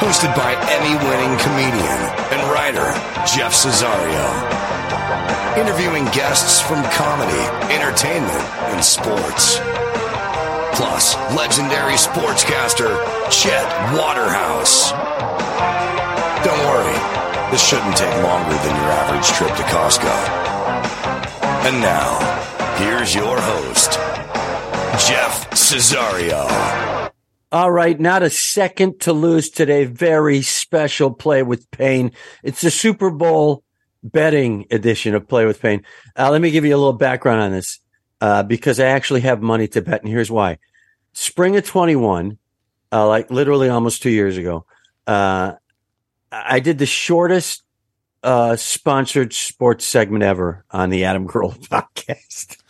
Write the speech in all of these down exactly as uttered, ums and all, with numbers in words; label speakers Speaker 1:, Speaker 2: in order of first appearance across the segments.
Speaker 1: hosted by Emmy-winning comedian and writer Jeff Cesario. Interviewing guests from comedy, entertainment, and sports. Plus, legendary sportscaster Chet Waterhouse. Don't worry, this shouldn't take longer than your average trip to Costco. And now, here's your host, Jeff Cesario.
Speaker 2: All right, not a second to lose today. Very special Play with Pain. It's the Super Bowl betting edition of Play with Pain. Uh, let me give you a little background on this uh, because I actually have money to bet, and here's why. Spring of twenty-one, uh, like literally almost two years ago, uh, I did the shortest uh, sponsored sports segment ever on the Adam Carolla podcast.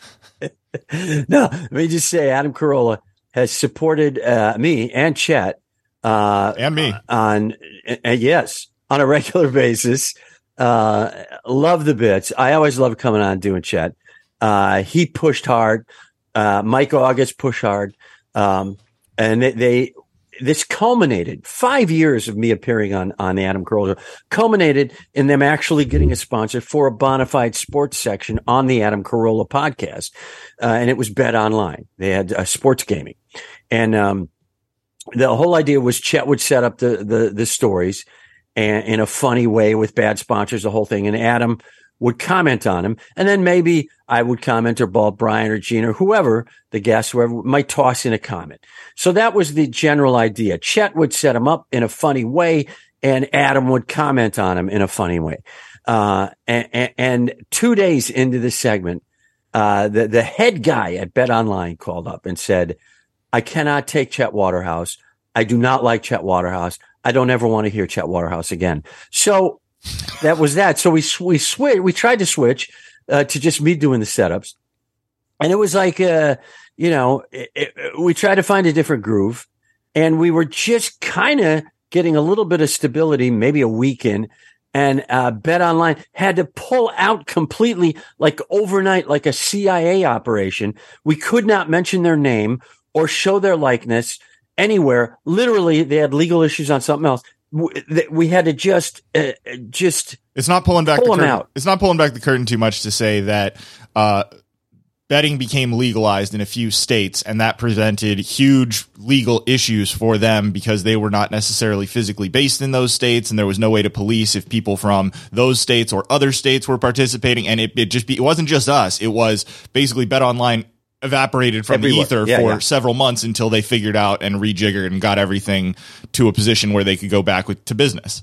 Speaker 2: No, let me just say Adam Carolla has supported uh, me and Chet. Uh,
Speaker 3: and me.
Speaker 2: On, uh, yes, on a regular basis. Uh, love the bits. I always love coming on doing Chet. Uh, he pushed hard. Uh, Mike August pushed hard. Um, and they, they, this culminated five years of me appearing on, on the Adam Carolla, culminated in them actually getting a sponsor for a bona fide sports section on the Adam Carolla podcast. Uh, and it was Bet Online. They had uh, sports gaming. And, um, the whole idea was Chet would set up the, the, the stories and in a funny way with bad sponsors, the whole thing. And Adam would comment on them. And then maybe I would comment, or Bob Bryan or Gene or whoever, the guest, whoever might toss in a comment. So that was the general idea. Chet would set him up in a funny way and Adam would comment on him in a funny way. Uh, and, and two days into the segment, uh, the, the head guy at Bet Online called up and said, I cannot take Chet Waterhouse. I do not like Chet Waterhouse. I don't ever want to hear Chet Waterhouse again. So that was that. So we, we switched, we tried to switch, uh, to just me doing the setups. And it was like, uh, you know, it, it, we tried to find a different groove and we were just kind of getting a little bit of stability, maybe a week in, and, uh, Bet Online had to pull out completely, like overnight, like a C I A operation. We could not mention their name or show their likeness anywhere. Literally, they had legal issues on something else. We had to just, uh, just.
Speaker 3: It's not pulling back
Speaker 2: pull
Speaker 3: the curtain.
Speaker 2: Out.
Speaker 3: It's not pulling back the curtain too much to say that uh, betting became legalized in a few states, and that presented huge legal issues for them because they were not necessarily physically based in those states, and there was no way to police if people from those states or other states were participating. And it, it just be, it wasn't just us; it was basically Bet Online evaporated from
Speaker 2: Everywhere.
Speaker 3: the ether
Speaker 2: yeah,
Speaker 3: for
Speaker 2: yeah.
Speaker 3: several months until they figured out and rejiggered and got everything to a position where they could go back with, to business.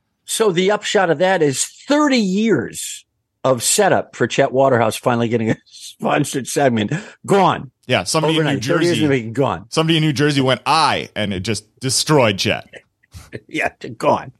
Speaker 2: So the upshot of that is thirty years of setup for Chet Waterhouse finally getting a sponsored segment gone.
Speaker 3: Yeah, somebody
Speaker 2: Overnight.
Speaker 3: in New Jersey,
Speaker 2: thirty years gone.
Speaker 3: Somebody in New Jersey went I, and it just destroyed Chet.
Speaker 2: Yeah, gone.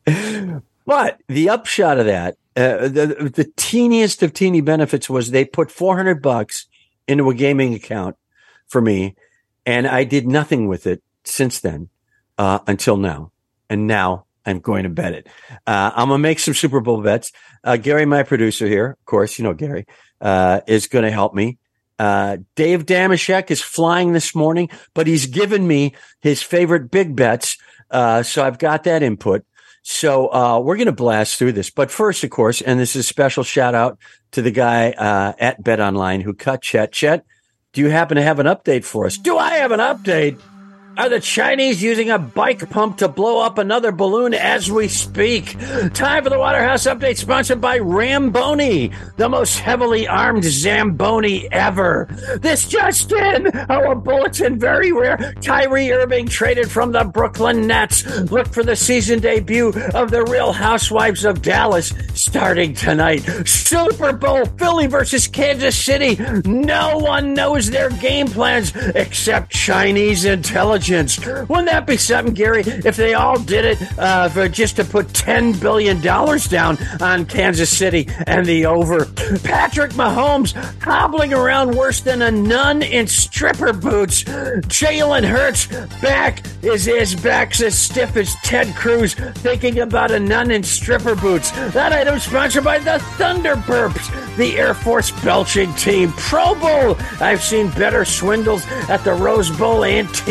Speaker 2: But the upshot of that, uh, the the teeniest of teeny benefits was they put four hundred bucks into a gaming account for me, and I did nothing with it since then uh, until now. And now I'm going to bet it. Uh, I'm going to make some Super Bowl bets. Uh, Gary, my producer here, of course, you know Gary, uh, is going to help me. Uh, Dave Damashek is flying this morning, but he's given me his favorite big bets. Uh, so I've got that input. So uh, we're going to blast through this. But first, of course, and this is a special shout out to the guy uh, at Bet Online who cut Chet. Chet, do you happen to have an update for us? Do I have an update? Are the Chinese using a bike pump to blow up another balloon as we speak? Time for the Waterhouse Update, sponsored by Ramboni, the most heavily armed Zamboni ever. This just in, our bulletin, very rare. Kyrie Irving traded from the Brooklyn Nets. Look for the season debut of the Real Housewives of Dallas starting tonight. Super Bowl, Philly versus Kansas City. No one knows their game plans except Chinese intelligence. Wouldn't that be something, Gary, if they all did it uh, for just to put ten billion dollars down on Kansas City and the over? Patrick Mahomes hobbling around worse than a nun in stripper boots. Jalen Hurts back is his back's as stiff as Ted Cruz thinking about a nun in stripper boots. That item sponsored by the Thunderburps, the Air Force belching team. Pro Bowl. I've seen better swindles at the Rose Bowl antique market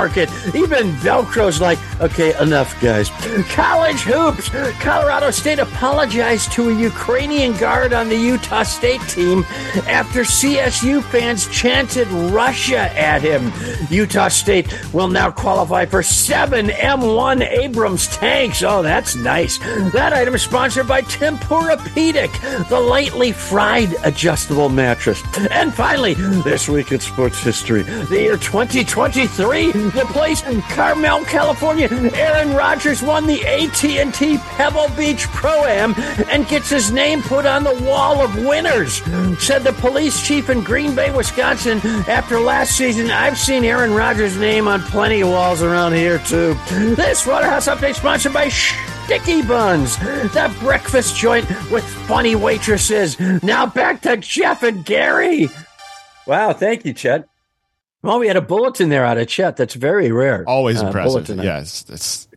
Speaker 2: market. Even Velcro's like, okay, enough, guys. College hoops. Colorado State apologized to a Ukrainian guard on the Utah State team after C S U fans chanted Russia at him. Utah State will now qualify for seven M one Abrams tanks. Oh, that's nice. That item is sponsored by Tempur-Pedic, the lightly fried adjustable mattress. And finally, this week in sports history, the year twenty twenty-three, the place in Carmel, California, Aaron Rodgers won the A T and T Pebble Beach Pro-Am and gets his name put on the wall of winners, said the police chief in Green Bay, Wisconsin. After last season, I've seen Aaron Rodgers' name on plenty of walls around here, too. This Waterhouse Update sponsored by Sticky Buns, the breakfast joint with funny waitresses. Now back to Jeff and Gary. Wow, thank you, Chet. Well, we had a bulletin there out of Chet. That's very rare.
Speaker 3: Always uh, impressive.
Speaker 2: Bulletin.
Speaker 3: Yes. It's...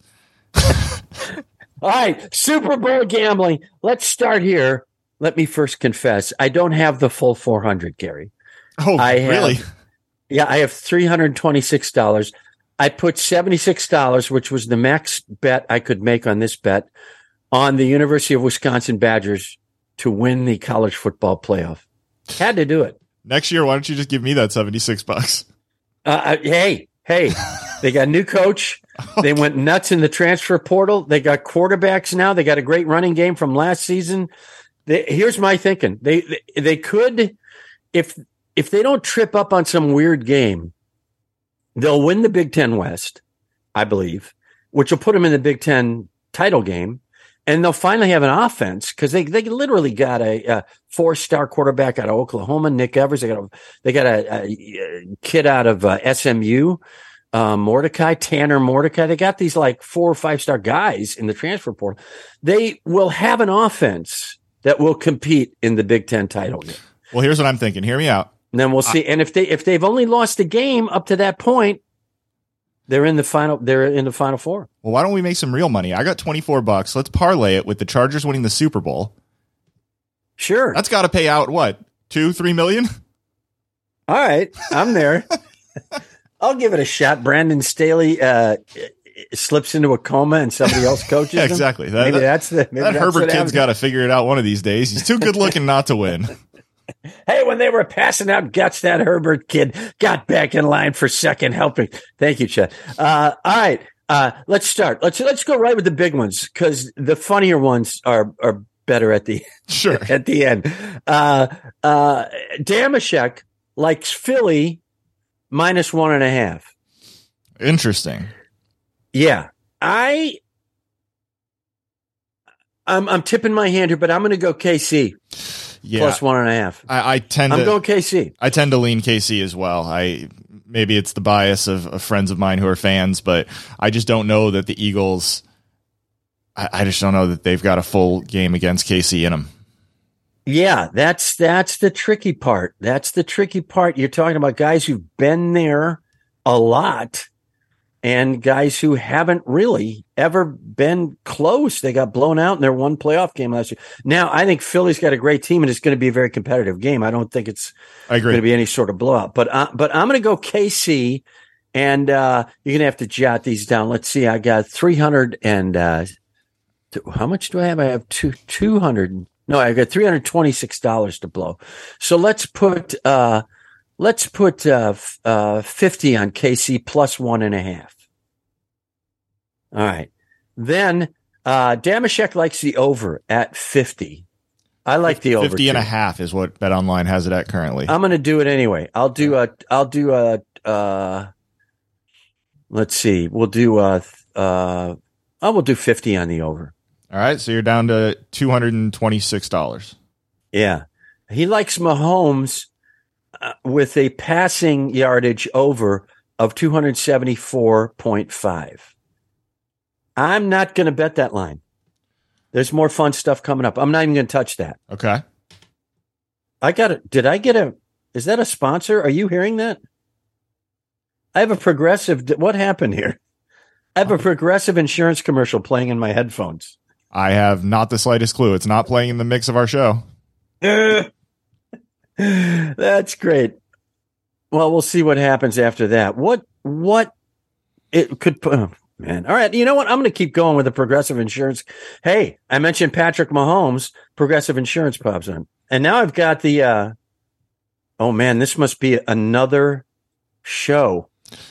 Speaker 2: All right, Super Bowl gambling. Let's start here. Let me first confess, I don't have the full four hundred, Gary.
Speaker 3: Oh,
Speaker 2: I have,
Speaker 3: really?
Speaker 2: Yeah, I have three hundred twenty-six dollars. I put seventy-six dollars, which was the max bet I could make on this bet, on the University of Wisconsin Badgers to win the college football playoff. Had to do it.
Speaker 3: Next year, why don't you just give me that seventy-six bucks?
Speaker 2: Uh, hey, hey, they got a new coach. They went nuts in the transfer portal. They got quarterbacks now. They got a great running game from last season. They, here's my thinking. They, they they could, if if they don't trip up on some weird game, they'll win the Big Ten West, I believe, which will put them in the Big Ten title game. And they'll finally have an offense because they, they literally got a, a four-star quarterback out of Oklahoma, Nick Evers. They got a, they got a, a kid out of uh, S M U, uh, Mordecai, Tanner Mordecai. They got these like four or five-star guys in the transfer portal. They will have an offense that will compete in the Big Ten title game.
Speaker 3: Well, here's what I'm thinking. Hear me out.
Speaker 2: And then we'll see. And if they if they've only lost a game up to that point, they're in the final. They're in the Final Four.
Speaker 3: Well, why don't we make some real money? I got twenty-four bucks. Let's parlay it with the Chargers winning the Super Bowl.
Speaker 2: Sure,
Speaker 3: that's got to pay out what two, three million.
Speaker 2: All right, I'm there. I'll give it a shot. Brandon Staley uh, slips into a coma and somebody else coaches
Speaker 3: yeah,
Speaker 2: him.
Speaker 3: Exactly. That,
Speaker 2: maybe
Speaker 3: that,
Speaker 2: that's the maybe
Speaker 3: that
Speaker 2: that's
Speaker 3: Herbert kid's got to figure it out one of these days. He's too good looking not to win.
Speaker 2: Hey, when they were passing out guts, that Herbert kid got back in line for second helping. Thank you, Chad. Uh, all right, uh, let's start. Let's let's go right with the big ones because the funnier ones are are better at the
Speaker 3: sure
Speaker 2: at the end. Uh, uh, Damashek likes Philly minus one and a half.
Speaker 3: Interesting.
Speaker 2: Yeah, I. I'm I'm tipping my hand here, but I'm going to go K C. Yeah, plus one and a half.
Speaker 3: I, I tend.
Speaker 2: I'm
Speaker 3: to,
Speaker 2: going K C.
Speaker 3: I tend to lean K C as well. I maybe it's the bias of, of friends of mine who are fans, but I just don't know that the Eagles. I, I just don't know that they've got a full game against K C in them.
Speaker 2: Yeah, that's that's the tricky part. That's the tricky part. You're talking about guys who've been there a lot, and guys who haven't really ever been close. They got blown out in their one playoff game last year. Now, I think Philly's got a great team, and it's going to be a very competitive game. I don't think it's
Speaker 3: I agree.
Speaker 2: going to be any sort of blowout. But uh, but I'm going to go K C, and uh, you're going to have to jot these down. Let's see. I got three hundred and uh, how much do I have? I have two two hundred. No, I've got three hundred twenty-six dollars to blow. So let's put uh, let's put uh, f- uh, fifty on K C plus one and a half. All right. Then uh, Damashek likes the over at fifty. I like the over.
Speaker 3: fifty and a half is what BetOnline has it at currently.
Speaker 2: I'm going to do it anyway. I'll do a, I'll do a, uh, let's see. We'll do a, uh, I will do fifty on the over.
Speaker 3: All right. So you're down to two hundred twenty-six dollars.
Speaker 2: Yeah. He likes Mahomes uh, with a passing yardage over of two hundred seventy-four point five. I'm not going to bet that line. There's more fun stuff coming up. I'm not even going to touch that.
Speaker 3: Okay.
Speaker 2: I got it. Did I get a, is that a sponsor? Are you hearing that? I have a Progressive. What happened here? I have a Progressive insurance commercial playing in my headphones.
Speaker 3: I have not the slightest clue. It's not playing in the mix of our show.
Speaker 2: That's great. Well, we'll see what happens after that. What, what, it could. Oh, man, all right. You know what? I'm going to keep going with the Progressive Insurance. Hey, I mentioned Patrick Mahomes. Progressive Insurance pops on, and now I've got the. Uh, oh man, this must be another show.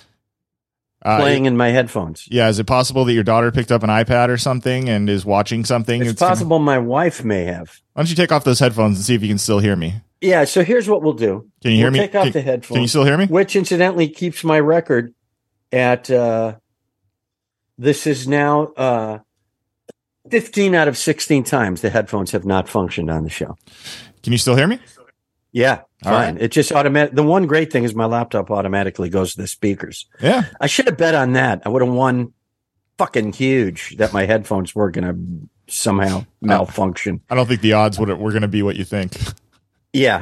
Speaker 2: Playing uh, it, in my headphones.
Speaker 3: Yeah, is it possible that your daughter picked up an iPad or something and is watching something?
Speaker 2: It's, it's possible gonna... my wife may have.
Speaker 3: Why don't you take off those headphones and see if you can still hear me?
Speaker 2: Yeah, so here's what we'll do.
Speaker 3: Can you hear
Speaker 2: we'll
Speaker 3: me?
Speaker 2: Take off
Speaker 3: can,
Speaker 2: the headphones.
Speaker 3: Can you still hear me?
Speaker 2: Which incidentally keeps my record at uh, this is now uh, fifteen out of sixteen times the headphones have not functioned on the show.
Speaker 3: Can you still hear me?
Speaker 2: Yeah, All fine. Right. It just automatic. The one great thing is my laptop automatically goes to the speakers.
Speaker 3: Yeah,
Speaker 2: I should have bet on that. I would have won fucking huge that my headphones were going to somehow malfunction.
Speaker 3: I don't think the odds would were going to be what you think.
Speaker 2: Yeah,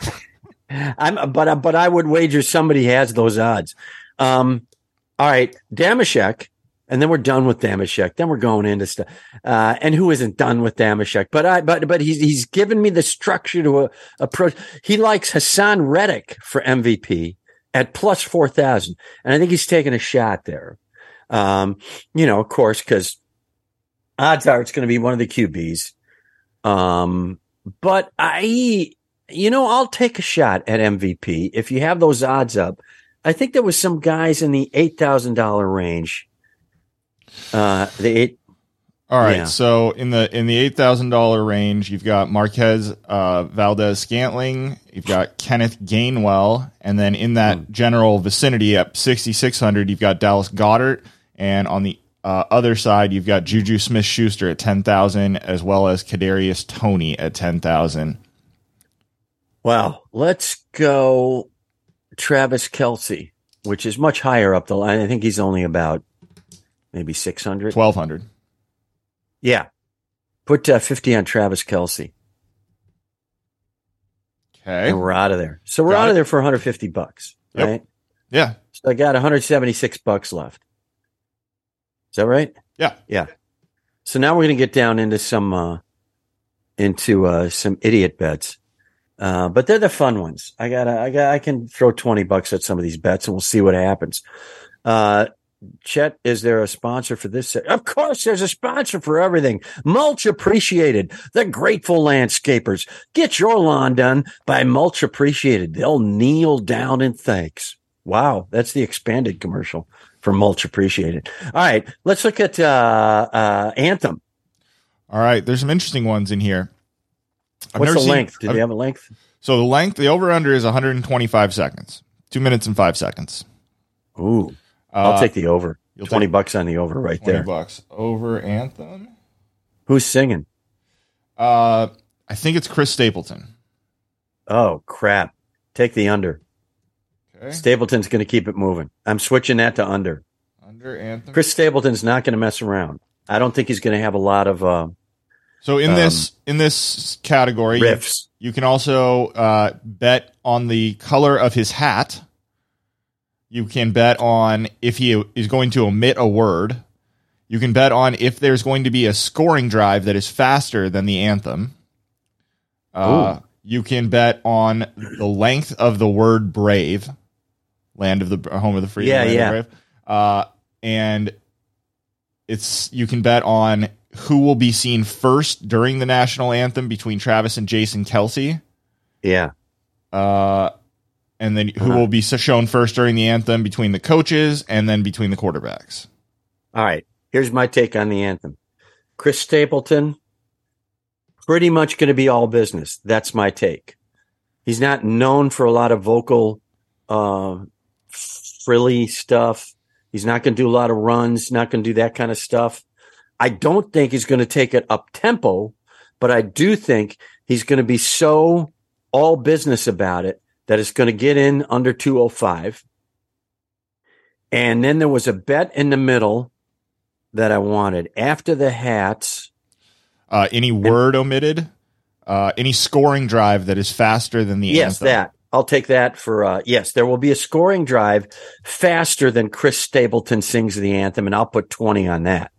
Speaker 2: I'm. But but I would wager somebody has those odds. Um, all right, Damashek. And then we're done with Damashek. Then we're going into stuff. Uh, and who isn't done with Damashek? But I, but, but he's, he's given me the structure to a, approach. He likes Hassan Reddick for M V P at plus four thousand. And I think he's taking a shot there. Um, you know, of course, because odds are it's going to be one of the Q Bs. Um, but I, you know, I'll take a shot at M V P if you have those odds up. I think there was some guys in the eight thousand dollars range. Uh, the eight.
Speaker 3: All right.
Speaker 2: Yeah.
Speaker 3: So in the in the eight thousand dollar range, you've got Marquez uh, Valdez Scantling, you've got Kenneth Gainwell, and then in that mm. general vicinity at sixty six hundred, you've got Dallas Goedert, and on the uh, other side, you've got Juju Smith Schuster at ten thousand, as well as Kadarius Toney at ten thousand.
Speaker 2: Well, let's go Travis Kelce, which is much higher up the line. I think he's only about. Maybe six hundred?
Speaker 3: twelve hundred.
Speaker 2: Yeah. Put uh, fifty on Travis Kelce.
Speaker 3: Okay.
Speaker 2: And we're out of there. So we're got out it. of there for one hundred fifty bucks,
Speaker 3: yep.
Speaker 2: right?
Speaker 3: Yeah.
Speaker 2: So I got one hundred seventy-six bucks left. Is that right?
Speaker 3: Yeah.
Speaker 2: Yeah. So now we're going to get down into some, uh, into, uh, some idiot bets. Uh, but they're the fun ones. I got I got, I can throw twenty bucks at some of these bets and we'll see what happens. Uh, Chet, is there a sponsor for this? Of course, there's a sponsor for everything. Mulch Appreciated, the Grateful Landscapers. Get your lawn done by Mulch Appreciated. They'll kneel down in thanks. Wow, that's the expanded commercial for Mulch Appreciated. All right, let's look at uh, uh, Anthem.
Speaker 3: All right, there's some interesting ones in here. I've
Speaker 2: What's the
Speaker 3: seen,
Speaker 2: length? Do
Speaker 3: I've,
Speaker 2: they have a length?
Speaker 3: So the length, the over-under is one hundred twenty-five seconds. Two minutes and five seconds.
Speaker 2: Ooh. I'll uh, take the over. twenty
Speaker 3: take
Speaker 2: bucks on the over right there.
Speaker 3: twenty bucks. Over Anthem.
Speaker 2: Who's singing?
Speaker 3: Uh, I think it's Chris Stapleton.
Speaker 2: Oh, crap. Take the under.
Speaker 3: Okay.
Speaker 2: Stapleton's going to keep it moving. I'm switching that to under.
Speaker 3: Under Anthem.
Speaker 2: Chris Stapleton's not going to mess around. I don't think he's going to have a lot of uh,
Speaker 3: So in
Speaker 2: um,
Speaker 3: this in this category,
Speaker 2: riffs.
Speaker 3: You, you can also uh, bet on the color of his hat. You can bet on if he is going to omit a word. You can bet on if there's going to be a scoring drive that is faster than the anthem. Uh, you can bet on the length of the word brave, land of the home of the free.
Speaker 2: Yeah,
Speaker 3: land
Speaker 2: yeah.
Speaker 3: of the brave. Uh, and it's you can bet on who will be seen first during the national anthem between Travis and Jason Kelce.
Speaker 2: Yeah.
Speaker 3: Uh, and then who uh-huh. will be shown first during the anthem between the coaches and then between the quarterbacks.
Speaker 2: All right. Here's my take on the anthem. Chris Stapleton, pretty much going to be all business. That's my take. He's not known for a lot of vocal, uh, frilly stuff. He's not going to do a lot of runs, not going to do that kind of stuff. I don't think he's going to take it up tempo, but I do think he's going to be so all business about it that it's going to get in under two oh five. And then there was a bet in the middle that I wanted after the hats.
Speaker 3: Uh, any word and, omitted, uh, any scoring drive that is faster than the
Speaker 2: yes,
Speaker 3: anthem.
Speaker 2: Yes, that. I'll take that for, uh, yes, there will be a scoring drive faster than Chris Stapleton sings the anthem, and I'll put twenty on that.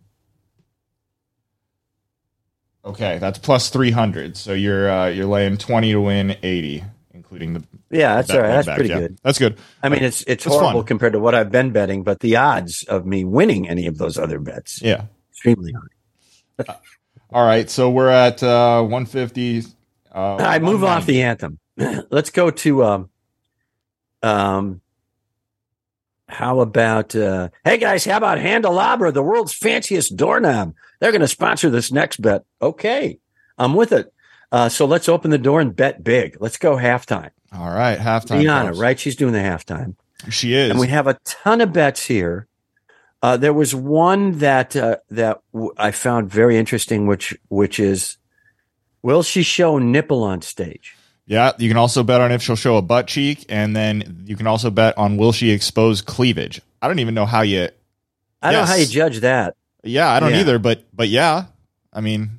Speaker 3: Okay, that's plus three hundred. So you're uh, you're laying twenty to win eighty. including the
Speaker 2: Yeah, that's
Speaker 3: bet
Speaker 2: all right.
Speaker 3: one
Speaker 2: That's
Speaker 3: back.
Speaker 2: pretty
Speaker 3: Yeah,
Speaker 2: good.
Speaker 3: That's good.
Speaker 2: I mean, it's it's
Speaker 3: It's
Speaker 2: horrible
Speaker 3: fun.
Speaker 2: compared to what I've been betting, but the odds of me winning any of those other bets,
Speaker 3: Yeah.
Speaker 2: extremely high.
Speaker 3: All right. So we're at uh, one fifty. Uh,
Speaker 2: I move off
Speaker 3: one ninety.
Speaker 2: the anthem. Let's go to um, um. How about uh, hey guys? How about Handelabra, the world's fanciest doorknob? They're going to sponsor this next bet. Okay, I'm with it. Uh, so let's open the door and bet big. Let's go halftime.
Speaker 3: All right. Halftime.
Speaker 2: Liana,
Speaker 3: folks.
Speaker 2: right? She's doing the halftime.
Speaker 3: She is.
Speaker 2: And we have a ton of bets here. Uh, there was one that uh, that w- I found very interesting, which which is, will she show nipple on stage?
Speaker 3: Yeah, you can also bet on if she'll show a butt cheek, and then you can also bet on will she expose cleavage. I don't even know how you.
Speaker 2: I don't know how you
Speaker 3: Yes.
Speaker 2: judge that.
Speaker 3: Yeah, I don't
Speaker 2: Yeah.
Speaker 3: either, but but yeah, I mean,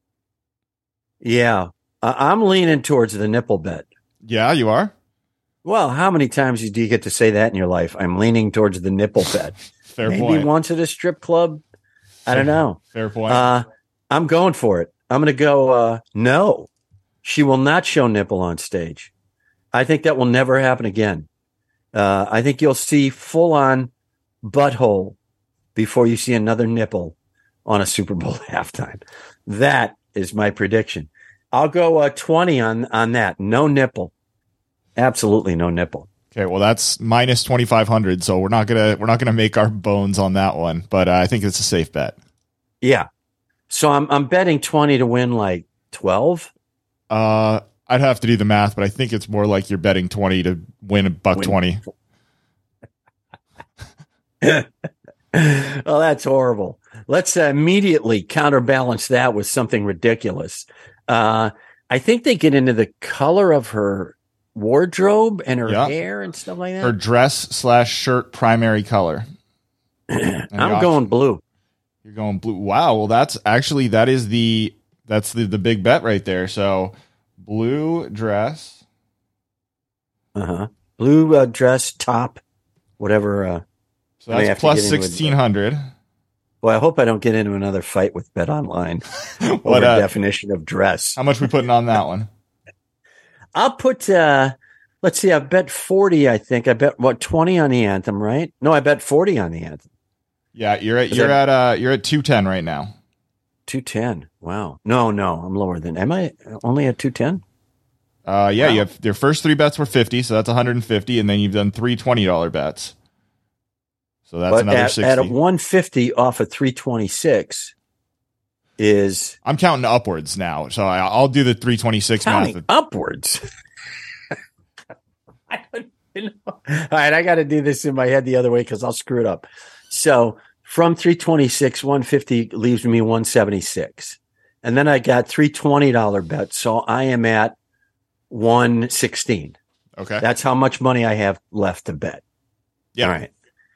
Speaker 2: Yeah, I- I'm leaning towards the nipple bet.
Speaker 3: yeah, you are.
Speaker 2: Well, how many times do you get to say that in your life? I'm leaning towards the nipple bet.
Speaker 3: Fair
Speaker 2: Maybe
Speaker 3: point.
Speaker 2: once at a strip club. I don't know.
Speaker 3: Fair point.
Speaker 2: Uh, I'm going for it. I'm going to go. Uh, no, she will not show nipple on stage. I think that will never happen again. Uh, I think you'll see full on butthole before you see another nipple on a Super Bowl halftime. That is my prediction. I'll go uh, twenty on on that. No nipple. Absolutely no nipple.
Speaker 3: Okay, well that's minus twenty five hundred, so we're not gonna we're not gonna make our bones on that one, but uh, I think it's a safe bet.
Speaker 2: Yeah. So I'm I'm betting twenty to win like twelve.
Speaker 3: Uh, I'd have to do the math, but I think it's more like you're betting twenty to win a buck
Speaker 2: Win.
Speaker 3: twenty.
Speaker 2: Oh, that's horrible. Let's uh, immediately counterbalance that with something ridiculous. Uh, I think they get into the color of her wardrobe and her
Speaker 3: Yeah.
Speaker 2: hair and stuff like that.
Speaker 3: Her dress slash shirt primary color. And the
Speaker 2: I'm
Speaker 3: option-
Speaker 2: going blue.
Speaker 3: You're going blue. Wow. Well, that's actually that is the that's the the big bet right there. So blue dress.
Speaker 2: Uh-huh. Blue uh, dress, top, whatever. Uh,
Speaker 3: So
Speaker 2: I may have
Speaker 3: that's
Speaker 2: to
Speaker 3: plus
Speaker 2: get in with-
Speaker 3: sixteen hundred.
Speaker 2: well, I hope I don't get into another fight with Bet Online over
Speaker 3: What uh,
Speaker 2: definition of dress.
Speaker 3: how much we putting on that one?
Speaker 2: I'll put, uh, let's see, I bet forty, I think. I bet, what, twenty on the anthem, right? No, I bet forty on the anthem.
Speaker 3: Yeah, you're at
Speaker 2: Is
Speaker 3: you're
Speaker 2: that-
Speaker 3: at uh you're at two ten right now.
Speaker 2: two ten. Wow. No, no, I'm lower than. Am I only at two ten?
Speaker 3: Uh yeah,
Speaker 2: Wow.
Speaker 3: you have your first three bets were fifty, so that's one hundred fifty, and then you've done three twenty dollar bets. So that's
Speaker 2: But
Speaker 3: another
Speaker 2: at,
Speaker 3: sixty.
Speaker 2: at a one fifty off of three twenty-six is
Speaker 3: I'm counting upwards now, so I, I'll do the three twenty-six
Speaker 2: counting
Speaker 3: math.
Speaker 2: upwards. I don't even know. All right, I got to do this in my head the other way because I'll screw it up. So from three twenty-six, one fifty leaves me one seventy-six. And then I got three twenty dollar bets. So I am at one sixteen.
Speaker 3: Okay.
Speaker 2: That's how much money I have left to bet.
Speaker 3: Yeah.
Speaker 2: All right.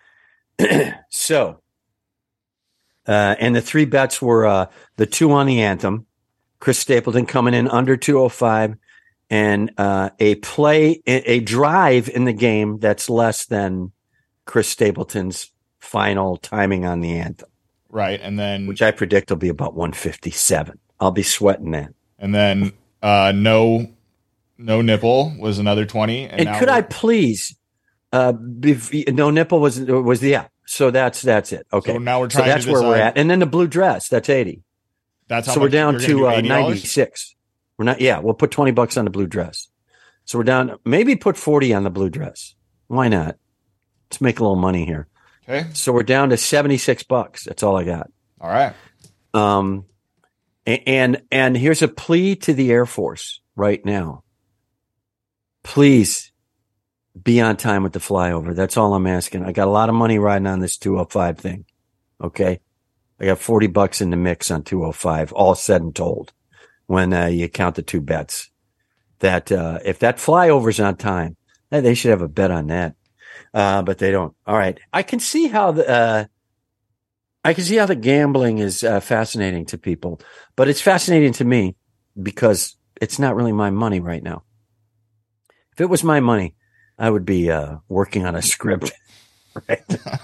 Speaker 2: So, uh, and the three bets were uh, the two on the anthem, Chris Stapleton coming in under two oh five, and uh, a play, a, a drive in the game that's less than Chris Stapleton's final timing on the anthem,
Speaker 3: Right. And then
Speaker 2: which I predict will be about one fifty-seven. I'll be sweating that.
Speaker 3: and then uh no no nipple was another twenty. And,
Speaker 2: And
Speaker 3: now
Speaker 2: could I
Speaker 3: we're-
Speaker 2: please, uh, bef- no nipple was was the yeah. So that's that's it. Okay.
Speaker 3: So now we're
Speaker 2: So
Speaker 3: trying
Speaker 2: that's
Speaker 3: to
Speaker 2: where we're
Speaker 3: decide-
Speaker 2: at. And then the blue dress, that's eighty.
Speaker 3: That's how
Speaker 2: So we're
Speaker 3: much-
Speaker 2: down
Speaker 3: you're gonna
Speaker 2: to
Speaker 3: do
Speaker 2: uh,
Speaker 3: eighty dollars?
Speaker 2: ninety-six. We're not, yeah, we'll put twenty bucks on the blue dress. So we're down, maybe put forty on the blue dress. Why not? Let's make a little money here.
Speaker 3: Okay.
Speaker 2: So we're down to seventy-six bucks. That's all I got.
Speaker 3: All right.
Speaker 2: Um, a- and, and here's a plea to the Air Force right now. Please be on time with the flyover. That's all I'm asking. I got a lot of money riding on this two oh five thing. Okay. I got forty bucks in the mix on two oh five, all said and told, when uh, you count the two bets. That uh, if that flyover's on time, eh, they should have a bet on that. Uh, but they don't. All right. I can see how the, uh, I can see how the gambling is uh, fascinating to people, but it's fascinating to me because it's not really my money right now. If it was my money, I would be uh, working on a script. Right.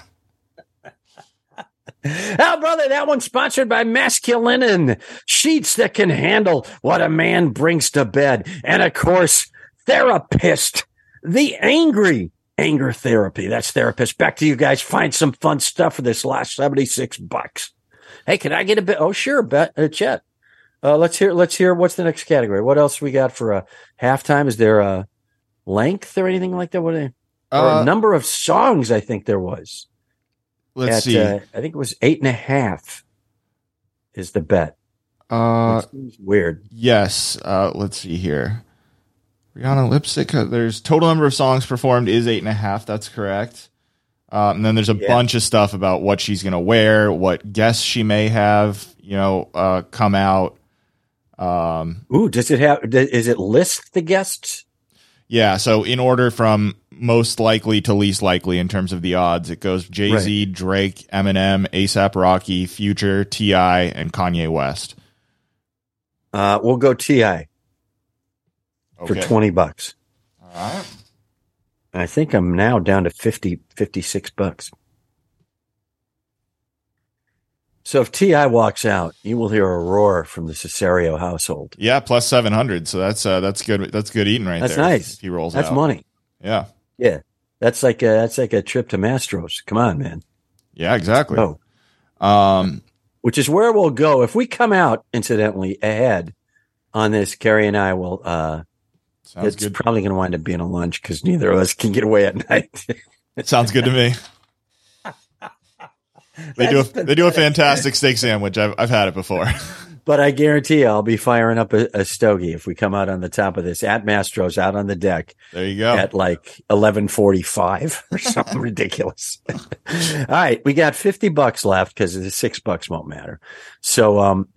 Speaker 2: Oh, brother, that one's sponsored by Masculinin, sheets that can handle what a man brings to bed. And of course, Therapist, the angry anger therapy. That's Therapist. Back to you guys. Find some fun stuff for this last seventy-six bucks. Hey, can I get a bit? Oh, sure. Bet, uh, Chet. Uh, let's hear, let's hear. What's the next category? What else we got for a halftime? Is there a length or anything like that? What are they, or
Speaker 3: Uh,
Speaker 2: a number of songs? I think there was.
Speaker 3: Let's
Speaker 2: At,
Speaker 3: see.
Speaker 2: Uh, I think it was eight and a half is the bet.
Speaker 3: Uh,
Speaker 2: It seems weird.
Speaker 3: yes. Uh, let's see here. Rihanna lip sync. uh, There's total number of songs performed is eight and a half. That's correct. Uh, and then there's a
Speaker 2: Yeah.
Speaker 3: bunch of stuff about what she's going to wear, what guests she may have, you know, uh, come out. Um,
Speaker 2: Ooh, does it have, is it list the guests?
Speaker 3: yeah. So in order from most likely to least likely in terms of the odds, it goes Jay-Z, Drake, Eminem, ASAP Rocky, Future, T I, and Kanye West.
Speaker 2: Uh, we'll go T I for
Speaker 3: Okay.
Speaker 2: twenty bucks.
Speaker 3: All right.
Speaker 2: I think I'm now down to fifty, fifty-six bucks. So if T I walks out, you will hear a roar from the Cesario household.
Speaker 3: Yeah, plus seven hundred. So that's uh, that's good. That's good eating right
Speaker 2: That's
Speaker 3: there.
Speaker 2: nice.
Speaker 3: If he rolls
Speaker 2: That's
Speaker 3: out.
Speaker 2: money.
Speaker 3: Yeah.
Speaker 2: Yeah. That's like a, that's like a trip to Mastro's. Come on, man.
Speaker 3: Yeah, exactly.
Speaker 2: Oh,
Speaker 3: Um,
Speaker 2: which is where we'll go. If we come out, incidentally, ahead on this, Carrie and I will, uh,
Speaker 3: sounds
Speaker 2: it's
Speaker 3: good.
Speaker 2: probably going to wind up being a lunch because neither of us can get away at night.
Speaker 3: Sounds good to me. They do a, they do a fantastic steak sandwich. I've I've had it before.
Speaker 2: But I guarantee you, I'll be firing up a, a stogie if we come out on the top of this at Mastro's out on the deck
Speaker 3: There you go.
Speaker 2: at like eleven forty-five or something ridiculous. All right. We got fifty bucks left because the six bucks won't matter. So, um,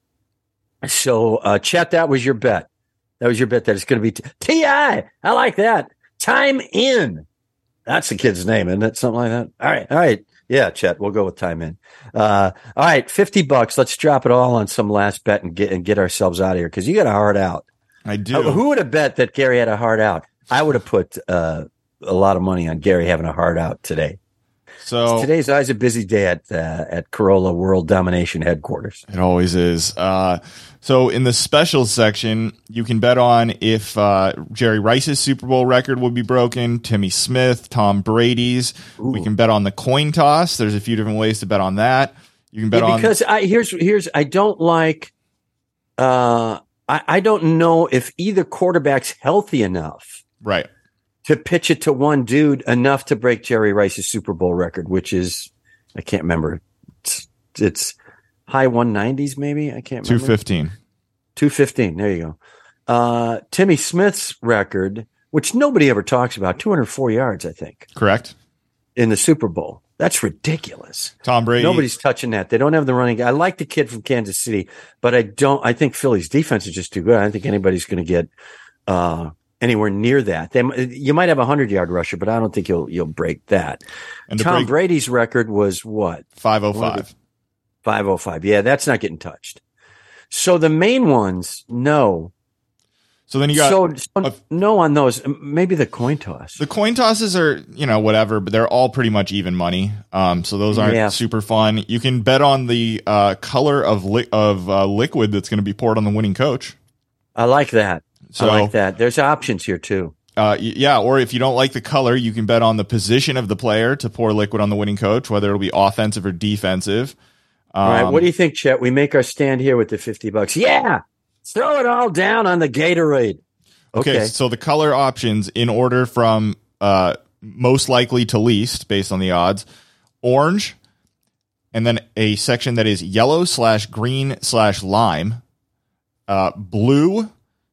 Speaker 2: so, uh, Chet, that was your bet. That was your bet that it's going to be T I. I like that. Time in. That's the kid's name, isn't it? Something like that. All right. All right. Yeah, Chet, we'll go with time in. Uh, all right, fifty bucks. Let's drop it all on some last bet and get and get ourselves out of here because you got a hard out.
Speaker 3: I do.
Speaker 2: Uh, who would have bet that Gary had a hard out? I would have put uh, a lot of money on Gary having a hard out today.
Speaker 3: So
Speaker 2: Today's always a busy day at uh, at Corolla World Domination headquarters.
Speaker 3: it always is. Uh, so in the specials section, you can bet on if uh, Jerry Rice's Super Bowl record would be broken, Timmy Smith, Tom Brady's.
Speaker 2: Ooh.
Speaker 3: We can bet on the coin toss. There's a few different ways to bet on that. You can bet
Speaker 2: Yeah,
Speaker 3: on
Speaker 2: because I here's here's I don't like. Uh, I I don't know if either quarterback's healthy enough
Speaker 3: right.
Speaker 2: to pitch it to one dude enough to break Jerry Rice's Super Bowl record, which is, I can't remember. It's, it's high one nineties, maybe. I can't
Speaker 3: Two
Speaker 2: remember.
Speaker 3: fifteen.
Speaker 2: two fifteen. There you go. Uh, Timmy Smith's record, which nobody ever talks about, two hundred four yards, I think,
Speaker 3: Correct.
Speaker 2: in the Super Bowl. That's ridiculous.
Speaker 3: Tom Brady.
Speaker 2: Nobody's touching that. They don't have the running. I like the kid from Kansas City, but I don't, I think Philly's defense is just too good. I don't think anybody's going to get, uh, anywhere near that. They, you might have a hundred yard rusher, but I don't think you'll you'll break that.
Speaker 3: And to
Speaker 2: Tom
Speaker 3: break-
Speaker 2: Brady's record was what?
Speaker 3: five oh five.
Speaker 2: five oh five. Yeah, that's not getting touched. So the main ones, no.
Speaker 3: So then you got
Speaker 2: so, so
Speaker 3: a-
Speaker 2: no on those. Maybe the coin toss.
Speaker 3: the coin tosses are, you know, whatever, but they're all pretty much even money. Um, so those aren't
Speaker 2: Yeah.
Speaker 3: super fun. You can bet on the uh, color of li- of uh, liquid that's going to be poured on the winning coach.
Speaker 2: I like that.
Speaker 3: So
Speaker 2: I like that. There's options here too.
Speaker 3: Uh, y- yeah, or if you don't like the color, you can bet on the position of the player to pour liquid on the winning coach, whether it'll be offensive or defensive. Um,
Speaker 2: All right. What do you think, Chet? We make our stand here with the fifty bucks. Yeah. Throw it all down on the Gatorade.
Speaker 3: okay.
Speaker 2: Okay.
Speaker 3: So the color options in order from uh, most likely to least based on the odds: orange, and then a section that is yellow slash green slash lime, uh, blue,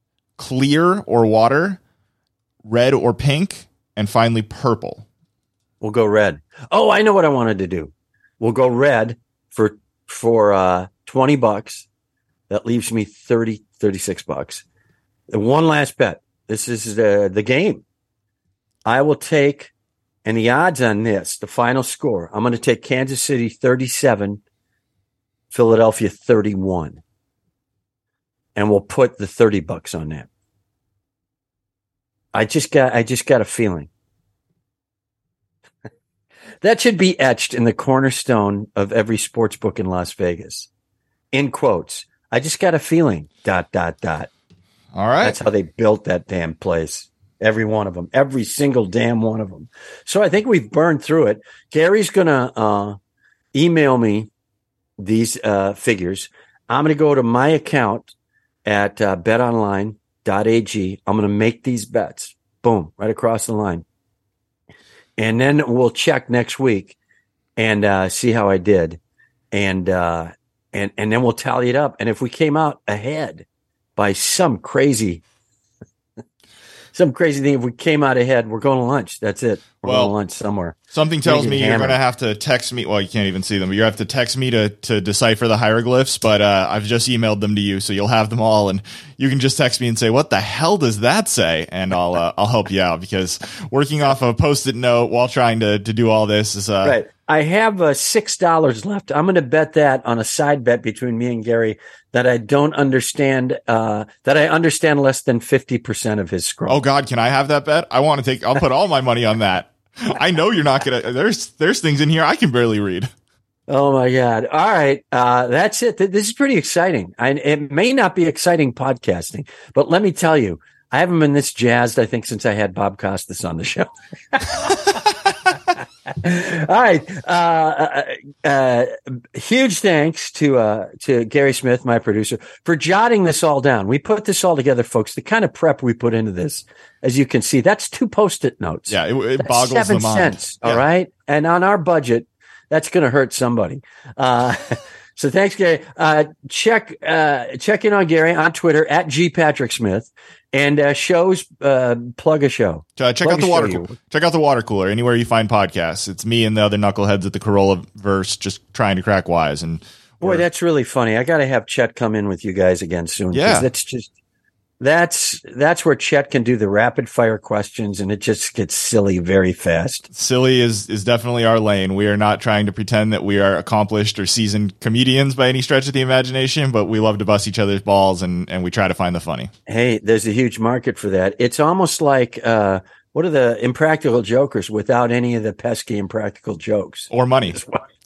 Speaker 3: clear or water, red or pink, and finally purple.
Speaker 2: We'll go red. Oh, I know what I wanted to do. We'll go red for for uh, twenty bucks. That leaves me thirty, thirty-six bucks. And one last bet. This is the the game. I will take, and the odds on this, the final score, I'm going to take Kansas City thirty-seven, Philadelphia thirty-one. And we'll put the thirty bucks on that. I just got I just got a feeling. That should be etched in the cornerstone of every sports book in Las Vegas. In quotes. I just got a feeling. Dot, dot, dot.
Speaker 3: All right.
Speaker 2: That's how they built that damn place. Every one of them, every single damn one of them. So I think we've burned through it. Gary's going to uh, email me these uh, figures. I'm going to go to my account at uh, bet online dot a g. I'm going to make these bets. Boom, right across the line. And then we'll check next week and uh, see how I did. And, uh, and, and then we'll tally it up. And if we came out ahead by some crazy, some crazy thing, if we came out ahead, we're going to lunch. That's it. We're
Speaker 3: well,
Speaker 2: going to lunch somewhere.
Speaker 3: Something tells me
Speaker 2: hammered.
Speaker 3: You're going to have to text me. Well, you can't even see them, but you have to text me to, to decipher the hieroglyphs. But uh, I've just emailed them to you, so you'll have them all. And you can just text me and say, what the hell does that say? And I'll uh, I'll help you out, because working off a Post-it note while trying to, to do all this is uh,
Speaker 2: right. I have uh, six dollars left. I'm going to bet that on a side bet between me and Gary that I don't understand, uh, that I understand less than fifty percent of his scroll.
Speaker 3: Oh, God, can I have that bet? I want to take, I'll put all my money on that. I know you're not going to, there's, there's things in here I can barely read.
Speaker 2: Oh, my God. All right. Uh, that's it. This is pretty exciting. I, it may not be exciting podcasting, but let me tell you, I haven't been this jazzed, I think, since I had Bob Costas on the show. All right. Uh, uh, uh, huge thanks to, uh, to Gary Smith, my producer, for jotting this all down. We put this all together, folks. The kind of prep we put into this, as you can see, that's two Post-it notes.
Speaker 3: Yeah. It, it
Speaker 2: that's
Speaker 3: boggles
Speaker 2: seven
Speaker 3: the mind.
Speaker 2: Cents,
Speaker 3: yeah.
Speaker 2: All right. And on our budget, that's going to hurt somebody. Uh, so thanks, Gary. Uh, check, uh, check in on Gary on Twitter at G Patrick Smith. And uh, shows, uh, plug a show.
Speaker 3: Uh, check
Speaker 2: plug
Speaker 3: out the water. Cooler. Check out the water cooler anywhere you find podcasts. It's me and the other knuckleheads at the Corolla verse, just trying to crack wise. And
Speaker 2: boy, that's really funny. I got to have Chet come in with you guys again soon.
Speaker 3: Yeah,
Speaker 2: that's just that's that's where Chet can do the rapid fire questions, and it just gets silly very fast.
Speaker 3: Silly is is definitely our lane. We are not trying to pretend that we are accomplished or seasoned comedians by any stretch of the imagination, but we love to bust each other's balls, and and we try to find the funny.
Speaker 2: Hey, there's a huge market for that. It's almost like uh, what are the Impractical Jokers without any of the pesky impractical jokes
Speaker 3: or money.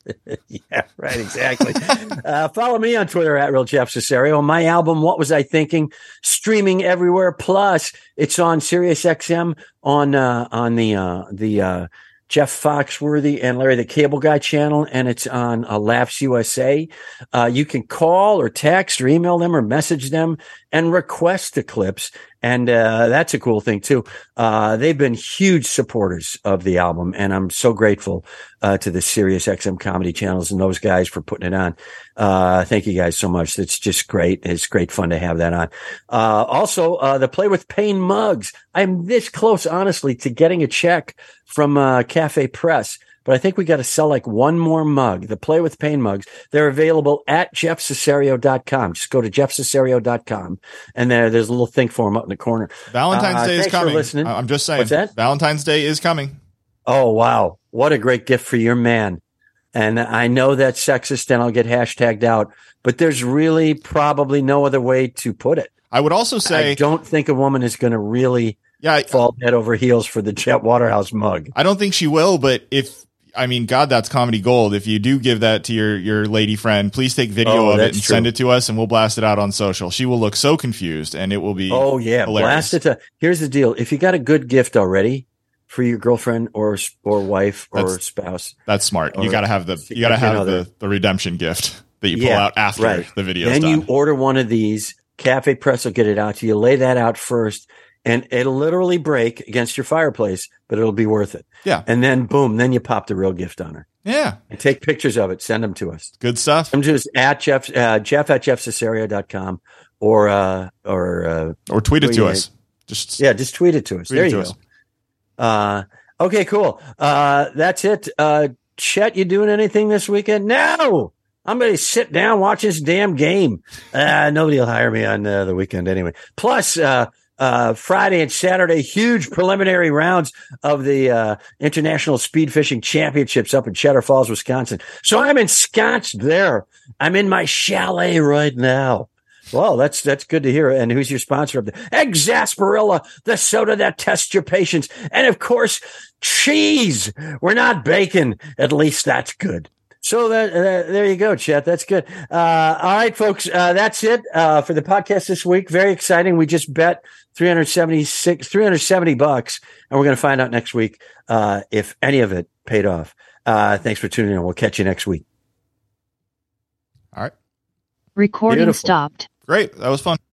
Speaker 2: Yeah, right. Exactly. uh, follow me on Twitter at Real Jeff Cesario. My album, What Was I Thinking? Streaming everywhere. Plus, it's on Sirius X M on uh, on the uh, the uh, Jeff Foxworthy and Larry the Cable Guy channel, and it's on uh, Laughs U S A. Uh, you can call or text or email them or message them and request the clips. And uh, that's a cool thing, too. Uh, they've been huge supporters of the album, and I'm so grateful uh, to the Sirius X M comedy channels and those guys for putting it on. Uh, thank you guys so much. It's just great. It's great fun to have that on. Uh, also, uh, the Play with Pain mugs. I'm this close, honestly, to getting a check from uh, Cafe Press. But I think we got to sell like one more mug, the Play with Pain mugs. They're available at jeff cesario dot com. Just go to jeff cesario dot com, and there, there's a little thing for them up in the corner.
Speaker 3: Valentine's
Speaker 2: uh,
Speaker 3: Day is coming.
Speaker 2: Listening.
Speaker 3: I'm just saying.
Speaker 2: What's that?
Speaker 3: Valentine's Day is coming.
Speaker 2: Oh, wow. What a great gift for your man. And I know that's sexist and I'll get hashtagged out, but there's really probably no other way to put it.
Speaker 3: I would also say,
Speaker 2: I don't think a woman is going to really
Speaker 3: yeah, I,
Speaker 2: fall head over heels for the Jet Waterhouse mug.
Speaker 3: I don't think she will, but if, I mean, God, that's comedy gold. If you do give that to your, your lady friend, please take video
Speaker 2: oh,
Speaker 3: of it and
Speaker 2: true.
Speaker 3: send it to us, and we'll blast it out on social. She will look so confused, and it will be
Speaker 2: oh yeah,
Speaker 3: hilarious.
Speaker 2: Blast it. To, here's the deal: if you got a good gift already for your girlfriend or or wife or
Speaker 3: that's,
Speaker 2: spouse,
Speaker 3: that's smart.
Speaker 2: or,
Speaker 3: you got to have the you got to have
Speaker 2: other.
Speaker 3: the, the redemption gift that you pull
Speaker 2: yeah,
Speaker 3: out after
Speaker 2: right.
Speaker 3: the video.
Speaker 2: Then
Speaker 3: done.
Speaker 2: you order one of these. Cafe Press will get it out to you. Lay that out first. And it'll literally break against your fireplace, but it'll be worth it.
Speaker 3: Yeah.
Speaker 2: And then, boom, then you pop the real gift on her.
Speaker 3: Yeah.
Speaker 2: And take pictures of it. Send them to us.
Speaker 3: Good stuff.
Speaker 2: Send them to us at Jeff, uh, Jeff at jeff cesario dot com or, uh, or, uh,
Speaker 3: or tweet it to
Speaker 2: tweet
Speaker 3: us.
Speaker 2: It.
Speaker 3: Just
Speaker 2: Yeah, just tweet it to us.
Speaker 3: Tweet
Speaker 2: there
Speaker 3: it
Speaker 2: you
Speaker 3: to
Speaker 2: go. Uh, okay, cool. Uh, that's it. Uh, Chet, you doing anything this weekend? No. I'm going to sit down, watch this damn game. Uh, nobody will hire me on uh, the weekend anyway. Plus, uh, uh, Friday and Saturday, huge preliminary rounds of the uh, International Speedfishing Championships up in Cheddar Falls, Wisconsin. So I'm ensconced there. I'm in my chalet right now. Well, that's that's good to hear. And who's your sponsor of the Exasperilla, the soda that tests your patience, and of course, cheese. We're not bacon. At least that's good. So that uh, there you go, Chet. That's good. Uh, all right, folks. Uh, that's it uh, for the podcast this week. Very exciting. We just bet three hundred seventy-six, three hundred seventy bucks, and we're going to find out next week uh, if any of it paid off. Uh, thanks for tuning in. We'll catch you next week.
Speaker 3: All right.
Speaker 4: Recording
Speaker 2: Beautiful.
Speaker 4: stopped.
Speaker 3: Great. That was fun.